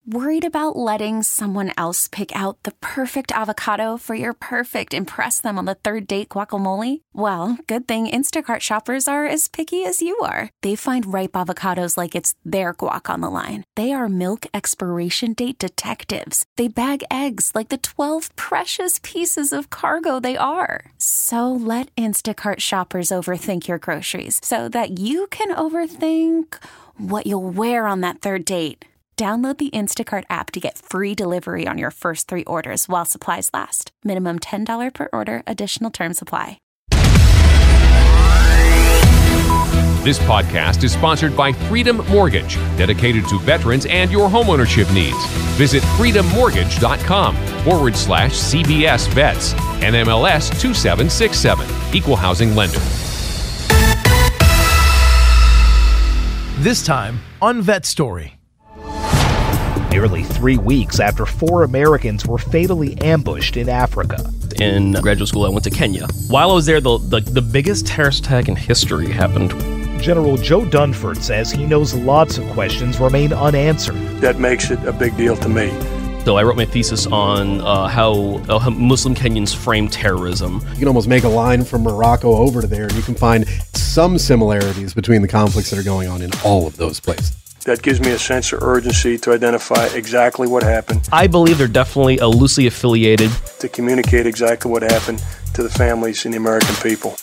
Worried about letting someone else pick out the perfect avocado for your perfect impress them on the third date guacamole? Well, good thing Instacart shoppers are as picky as you are. They find ripe avocados like it's their guac on the line. They are milk expiration date detectives. They bag eggs like the 12 precious pieces of cargo they are. So let Instacart shoppers overthink your groceries so that you can overthink what you'll wear on that third date. Download the Instacart app to get free delivery on your first 3 orders while supplies last. Minimum $10 per order. Additional terms apply. This podcast is sponsored by Freedom Mortgage, dedicated to veterans and your homeownership needs. Visit freedommortgage.com/CBS Vets. NMLS 2767. Equal housing lender. This time on Vet Story. Nearly 3 weeks after 4 Americans were fatally ambushed in Africa. In graduate school, I went to Kenya. While I was there, the biggest terrorist attack in history happened. General Joe Dunford says he knows lots of questions remain unanswered. That makes it a big deal to me. So I wrote my thesis on how Muslim Kenyans frame terrorism. You can almost make a line from Morocco over to there, and you can find some similarities between the conflicts that are going on in all of those places. That gives me a sense of urgency to identify exactly what happened, I believe they're definitely loosely affiliated. to communicate exactly what happened to the families and the American people.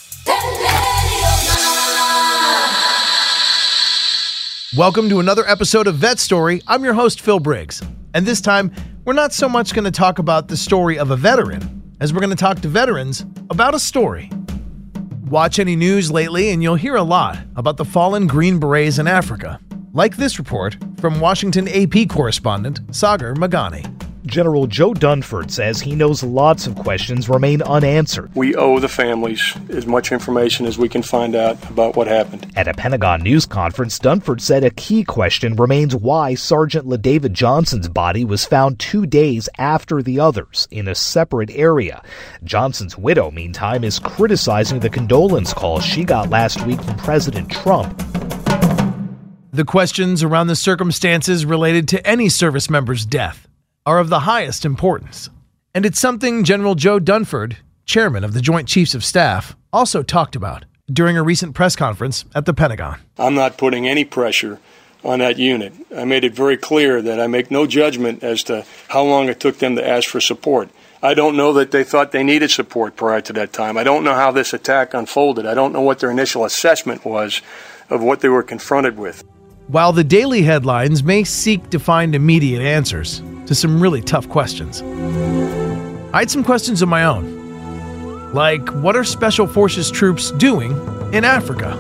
Welcome to another episode of Vet Story. I'm your host, Phil Briggs. And this time, we're not so much going to talk about the story of a veteran, as we're going to talk to veterans about a story. Watch any news lately and you'll hear a lot about the fallen Green Berets in Africa. Like this report from Washington AP correspondent Sagar Magani. General Joe Dunford says he knows lots of questions remain unanswered. We owe the families as much information as we can find out about what happened. At a Pentagon news conference, Dunford said a key question remains why Sergeant LaDavid Johnson's body was found 2 days after the others in a separate area. Johnson's widow, meantime, is criticizing the condolence call she got last week from President Trump. The questions around the circumstances related to any service member's death are of the highest importance. And it's something General Joe Dunford, chairman of the Joint Chiefs of Staff, also talked about during a recent press conference at the Pentagon. I'm not putting any pressure on that unit. I made it very clear that I make no judgment as to how long it took them to ask for support. I don't know that they thought they needed support prior to that time. I don't know how this attack unfolded. I don't know what their initial assessment was of what they were confronted with. While the daily headlines may seek to find immediate answers to some really tough questions, I had some questions of my own. Like, what are Special Forces troops doing in Africa?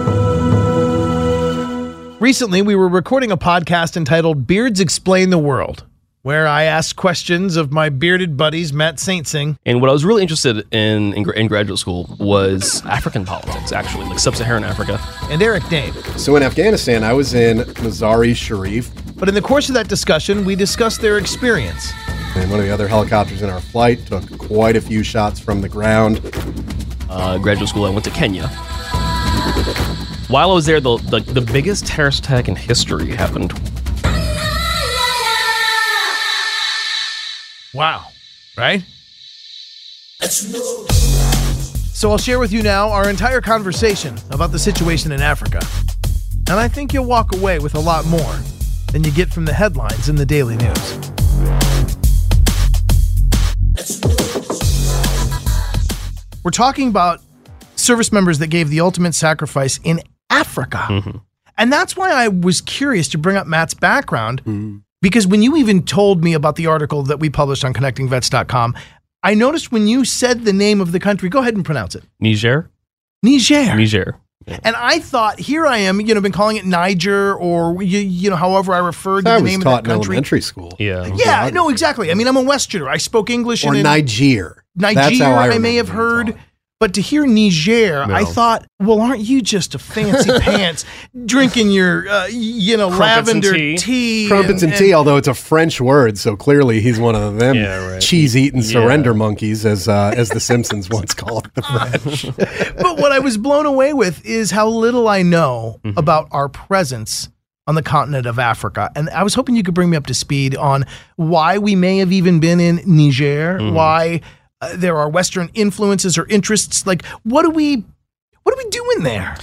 Recently, we were recording a podcast entitled Beards Explain the World, where I asked questions of my bearded buddies, Matt Saint Sing. And what I was really interested in graduate school was African politics, actually, like sub-Saharan Africa. And Eric Dane. So in Afghanistan, I was in Mazar-e-Sharif. But in the course of that discussion, we discussed their experience. And one of the other helicopters in our flight took quite a few shots from the ground. Graduate school, I went to Kenya. While I was there, the biggest terrorist attack in history happened. Wow, right? So I'll share with you now our entire conversation about the situation in Africa. And I think you'll walk away with a lot more than you get from the headlines in the daily news. We're talking about service members that gave the ultimate sacrifice in Africa. Mm-hmm. And that's why I was curious to bring up Matt's background. Mm-hmm. Because when you even told me about the article that we published on connectingvets.com, I noticed when you said the name of the country, go ahead and pronounce it. Niger. Yeah. And I thought, here I am, been calling it Niger or, however I referred to the name of that country. I was taught in elementary school. Yeah, no, exactly. I mean, I'm a Westerner. I spoke English. Or Niger. That's how I may have heard. Taught. But to hear Niger, no. I thought, well, aren't you just a fancy pants drinking your, lavender tea? Crumpets and tea, although it's a French word, so clearly he's one of them cheese-eating surrender monkeys, as the Simpsons once called the French. But what I was blown away with is how little I know about our presence on the continent of Africa. And I was hoping you could bring me up to speed on why we may have even been in Niger, why there are Western influences or interests. Like, what are we doing there?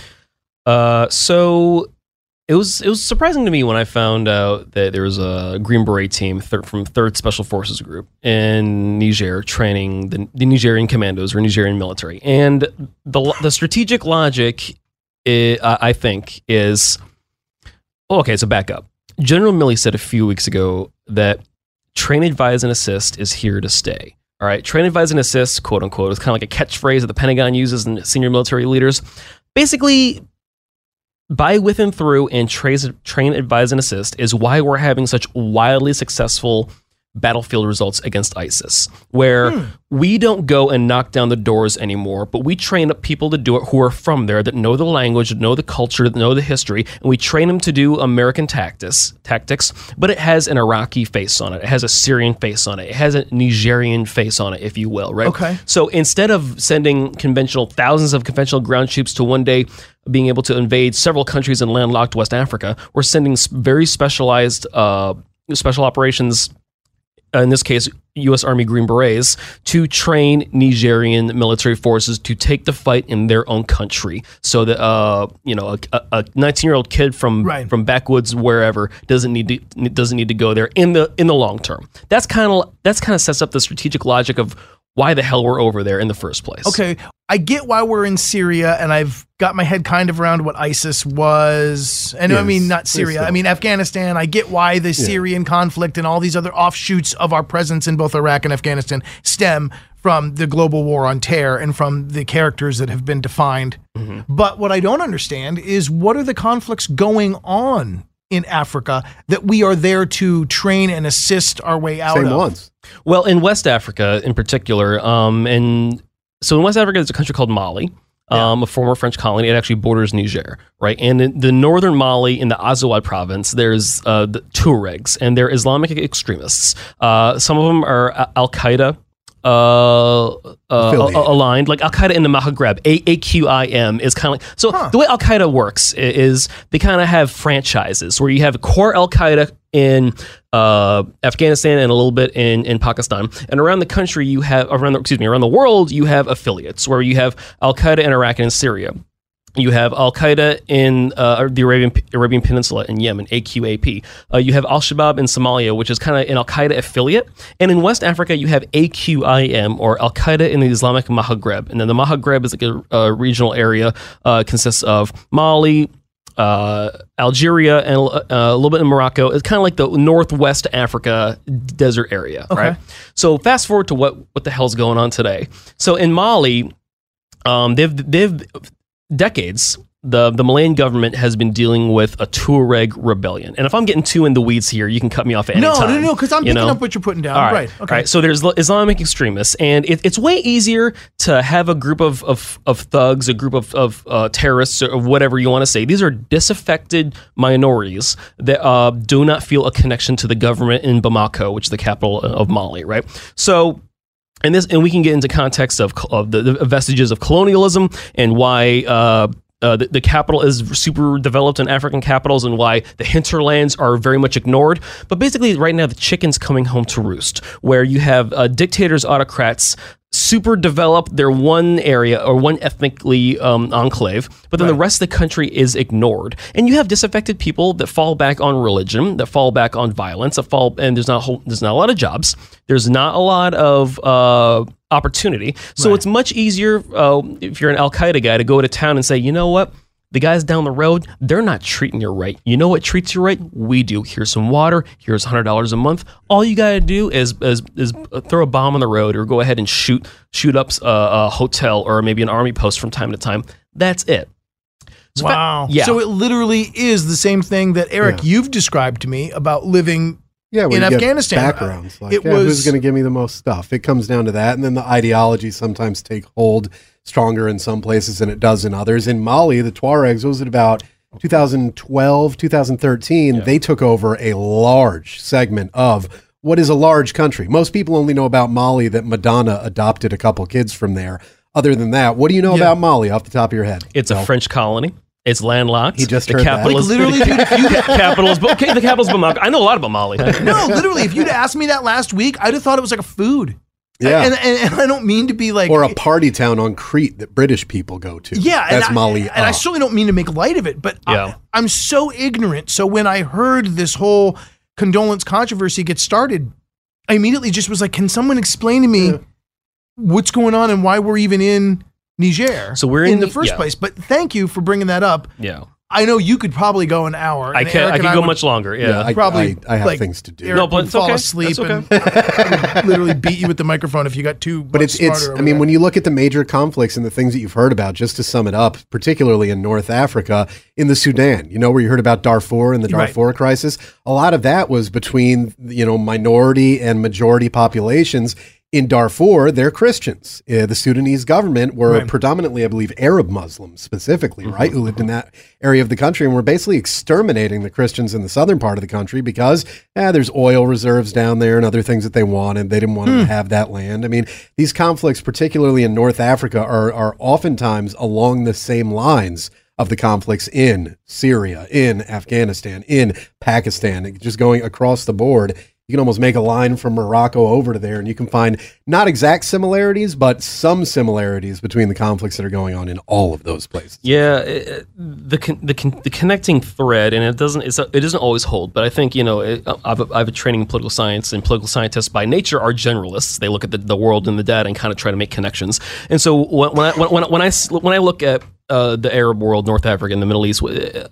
So it was surprising to me when I found out that there was a Green Beret team from 3rd Special Forces Group in Niger training the Nigerian commandos or Nigerian military. And the strategic logic, I think, is... Okay, so back up. General Milley said a few weeks ago that train, advise, and assist is here to stay. All right, train, advise, and assist, quote unquote, is kind of like a catchphrase that the Pentagon uses and senior military leaders. Basically, by, with, and through, and train, advise, and assist is why we're having such wildly successful battlefield results against ISIS, where we don't go and knock down the doors anymore, but we train up people to do it who are from there, that know the language, that know the culture, that know the history, and we train them to do American tactics, but it has an Iraqi face on it. It has a Syrian face on it. It has a Nigerian face on it, if you will, right? Okay. So instead of sending thousands of conventional ground troops to one day being able to invade several countries in landlocked West Africa, we're sending very specialized special operations, in this case, U.S. Army Green Berets, to train Nigerian military forces to take the fight in their own country, so that a 19-year-old kid from backwoods wherever doesn't need to go there in the long term. That's kind of sets up the strategic logic of why the hell we're over there in the first place. Okay, I get why we're in Syria, and I've got my head kind of around what ISIS was. And I mean, not Syria, I mean Afghanistan. I get why the Syrian conflict and all these other offshoots of our presence in both Iraq and Afghanistan stem from the global war on terror and from the characters that have been defined. But what I don't understand is, what are the conflicts going on in Africa that we are there to train and assist our way out of? Same ones. Well, in West Africa in particular, in West Africa, there's a country called Mali, a former French colony. It actually borders Niger, right? And in the northern Mali, in the Azawad province, there's the Tuaregs, and they're Islamic extremists. Some of them are Al-Qaeda aligned, like Al-Qaeda in the Maghreb. AQIM is kind of like, so the way Al-Qaeda works is they kind of have franchises where you have core Al-Qaeda in Afghanistan and a little bit in Pakistan, and around the country you have around the world you have affiliates where you have Al-Qaeda in Iraq and in Syria. You have Al-Qaeda in the Arabian Peninsula in Yemen, AQAP. You have Al-Shabaab in Somalia, which is kind of an Al-Qaeda affiliate. And in West Africa, you have AQIM, or Al-Qaeda in the Islamic Maghreb. And then the Maghreb is like a regional area, consists of Mali, Algeria, and a little bit in Morocco. It's kind of like the Northwest Africa desert area, right? So fast forward to what the hell's going on today. So in Mali, they've decades, the Malian government has been dealing with a Tuareg rebellion. And if I'm getting too in the weeds here, you can cut me off at any time. No, because I'm picking up what you're putting down. All right. Okay. All right. So there's Islamic extremists, and it's way easier to have a group of thugs, a group of terrorists, or whatever you want to say. These are disaffected minorities that do not feel a connection to the government in Bamako, which is the capital of Mali, right? So... And we can get into context of the vestiges of colonialism and why the capital is super developed in African capitals and why the hinterlands are very much ignored. But basically, right now, the chicken's coming home to roost, where you have dictators, autocrats, super developed their one area or one ethnically enclave, but then the rest of the country is ignored. And you have disaffected people that fall back on religion, that fall back on violence, and there's not a lot of jobs. There's not a lot of opportunity. So it's much easier if you're an Al-Qaeda guy to go to town and say, you know what? The guys down the road, they're not treating you right. You know what treats you right? We do. Here's some water. Here's $100 a month. All you got to do is throw a bomb on the road or go ahead and shoot up a hotel or maybe an army post from time to time. That's it. So wow. So it literally is the same thing that, Eric, you've described to me about living in Afghanistan. Backgrounds. Like, who's going to give me the most stuff? It comes down to that. And then the ideology sometimes take hold stronger in some places than it does in others. In Mali, the Tuaregs, was it about 2012, 2013, they took over a large segment of what is a large country. Most people only know about Mali that Madonna adopted a couple kids from there. Other than that, what do you know about Mali off the top of your head? It's a French colony. It's landlocked. He just the heard that. capital is, literally, dude, if you the capital's Bamako. I know a lot about Mali. no, literally, if you'd asked me that last week, I'd have thought it was like a food. Yeah. And I don't mean to be like... Or a party town on Crete that British people go to. Yeah. That's Mali. And I certainly don't mean to make light of it, but Yeah. I'm so ignorant. So when I heard this whole condolence controversy get started, I immediately just was like, can someone explain to me what's going on and why we're even in Niger So we're in the first place? But thank you for bringing that up. Yeah. I know you could probably go an hour. I and can. Eric I and could go would much longer. Yeah. I have like, things to do. Eric No, but would it's fall okay. asleep That's and I would literally beat you with the microphone if you got too But much it's smarter. I mean, when you look at the major conflicts and the things that you've heard about, just to sum it up, particularly in North Africa, in the Sudan, where you heard about Darfur and the Darfur crisis, a lot of that was between, minority and majority populations. In Darfur, they're Christians. The Sudanese government were predominantly, I believe, Arab Muslims specifically, right, who lived in that area of the country and were basically exterminating the Christians in the southern part of the country because there's oil reserves down there and other things that they wanted. They didn't want them to have that land. I mean, these conflicts, particularly in North Africa, are oftentimes along the same lines of the conflicts in Syria, in Afghanistan, in Pakistan, just going across the board. You can almost make a line from Morocco over to there, and you can find not exact similarities, but some similarities between the conflicts that are going on in all of those places. Yeah, the connecting thread, and it doesn't always hold. But I think I have a training in political science, and political scientists by nature are generalists. They look at the world and the data and kind of try to make connections. And so when I look at the Arab world, North Africa, and the Middle East,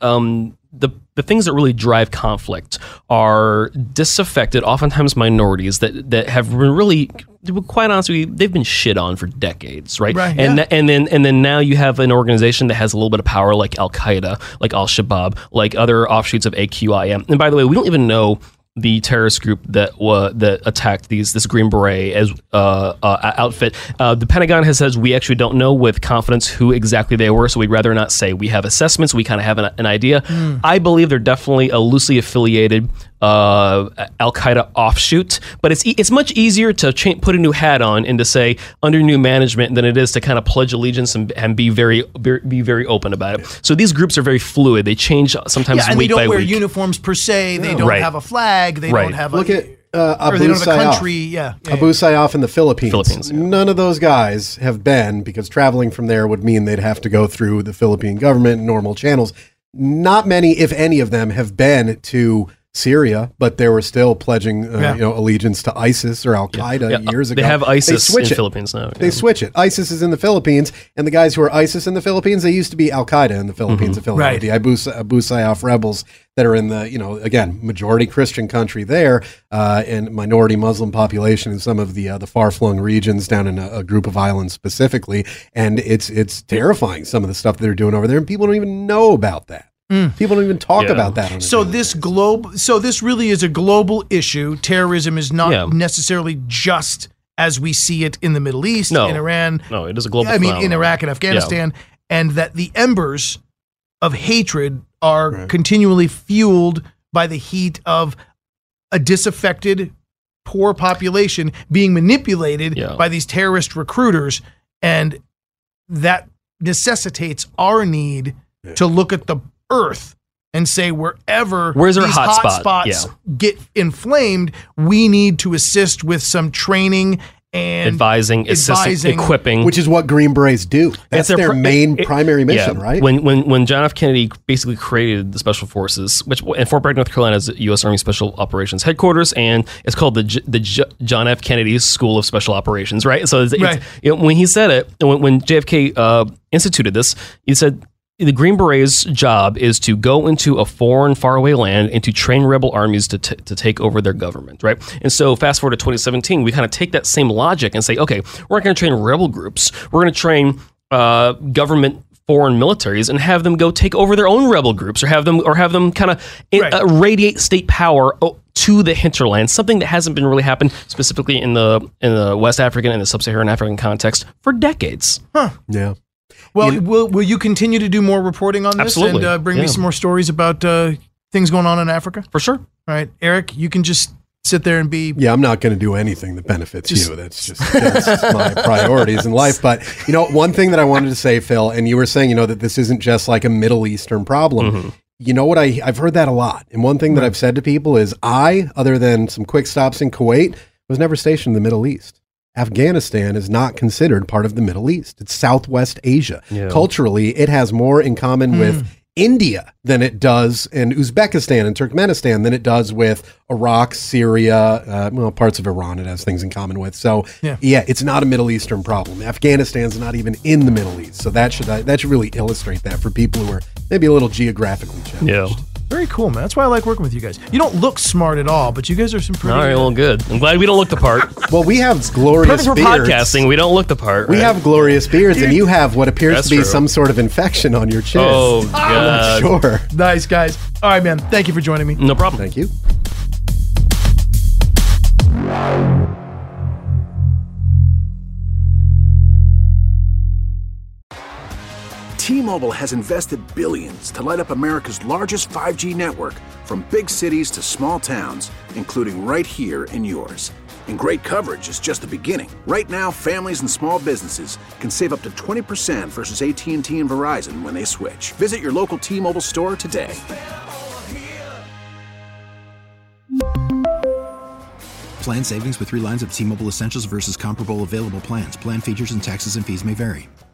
the things that really drive conflict are disaffected, oftentimes minorities that have been really, to be quite honest with you, they've been shit on for decades, right? And then now you have an organization that has a little bit of power, like Al Qaeda, like Al Shabaab, like other offshoots of AQIM. And by the way, we don't even know the terrorist group that attacked this Green Beret as outfit. The Pentagon has said we actually don't know with confidence who exactly they were, so we'd rather not say. We have assessments, we kind of have an idea. I believe they're definitely a loosely affiliated Al-Qaeda offshoot, but it's much easier to put a new hat on and to say under new management than it is to kind of pledge allegiance and be very open about it. So these groups are very fluid. They change sometimes and week by week. they don't wear uniforms per se. They don't have a flag. They don't have Look at Abu they don't have a Sayyaf. country. Abu Sayyaf in the Philippines. Yeah. None of those guys have been, because traveling from there would mean they'd have to go through the Philippine government, normal channels. Not many, if any of them, have been to Syria, but they were still pledging allegiance to ISIS or Al Qaeda years ago. They have ISIS in the Philippines now. They switch it. ISIS is in the Philippines, and the guys who are ISIS in the Philippines, they used to be Al Qaeda in the Philippines, affiliated. The Abu Sayyaf rebels that are in the, again, majority Christian country there, and minority Muslim population in some of the far-flung regions down in a group of islands specifically. And it's terrifying, some of the stuff they're doing over there, and people don't even know about that. People don't even talk about that. This really is a global issue. Terrorism is not necessarily just as we see it in the Middle East, in Iran. No, it is a global phenomenon. In Iraq and Afghanistan, and that the embers of hatred are continually fueled by the heat of a disaffected, poor population being manipulated by these terrorist recruiters, and that necessitates our need to look at the earth and say where's our these hot spots get inflamed, we need to assist with some training and advising, equipping, which is what Green Berets do. That's their main primary mission, right? When John F. Kennedy basically created the Special Forces, which in Fort Bragg, North Carolina, is the U.S. Army Special Operations Headquarters, and it's called the John F. Kennedy School of Special Operations, right? So when he said it, when JFK instituted this, he said, the Green Berets' job is to go into a foreign, faraway land and to train rebel armies to take over their government, right? And so fast forward to 2017, we kind of take that same logic and say, okay, we're not going to train rebel groups. We're going to train government foreign militaries and have them go take over their own rebel groups, or have them kind of radiate state power to the hinterland, something that hasn't been really happened specifically in the West African and the Sub-Saharan African context for decades. Yeah. Well, will you continue to do more reporting on this? Absolutely. And bring me some more stories about things going on in Africa? For sure. All right, Eric, you can just sit there and be. Yeah, I'm not going to do anything that benefits you. That's just my priorities in life. But, one thing that I wanted to say, Phil, and you were saying, that this isn't just like a Middle Eastern problem. Mm-hmm. You know what? I've heard that a lot. And one thing that I've said to people is other than some quick stops in Kuwait, was never stationed in the Middle East. Afghanistan is not considered part of the Middle East. It's Southwest Asia. Yeah. Culturally, it has more in common with India than it does in Uzbekistan and Turkmenistan than it does with Iraq, Syria, parts of Iran it has things in common with. So, it's not a Middle Eastern problem. Afghanistan's not even in the Middle East. So that should really illustrate that for people who are maybe a little geographically challenged. Yeah. Very cool, man. That's why I like working with you guys. You don't look smart at all, but you guys are some pretty... All right, well, good. I'm glad we don't look the part. Well, we have glorious beards. Perfect for podcasting. We don't look the part. We have glorious beards, and you have what appears to be some sort of infection on your chin. Oh, God. I'm sure. Nice, guys. All right, man. Thank you for joining me. No problem. Thank you. T-Mobile has invested billions to light up America's largest 5G network, from big cities to small towns, including right here in yours. And great coverage is just the beginning. Right now, families and small businesses can save up to 20% versus AT&T and Verizon when they switch. Visit your local T-Mobile store today. Plan savings with 3 lines of T-Mobile Essentials versus comparable available plans. Plan features and taxes and fees may vary.